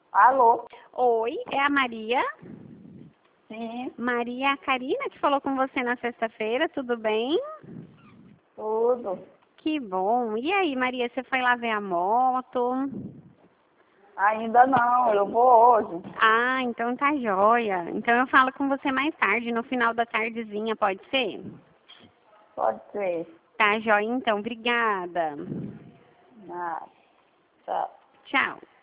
Alô? Oi, é a Maria? Sim, Maria, é a Karina que falou com você na sexta-feira, tudo bem? tudo. Que bom. E aí, Maria, você foi lá ver a moto? Ainda não, eu vou hoje. Ah, então tá joia. Então eu falo com você mais tarde, no final da tardezinha, pode ser? Pode ser. Tá joia, então. Obrigada. Ah, tchau. Tchau.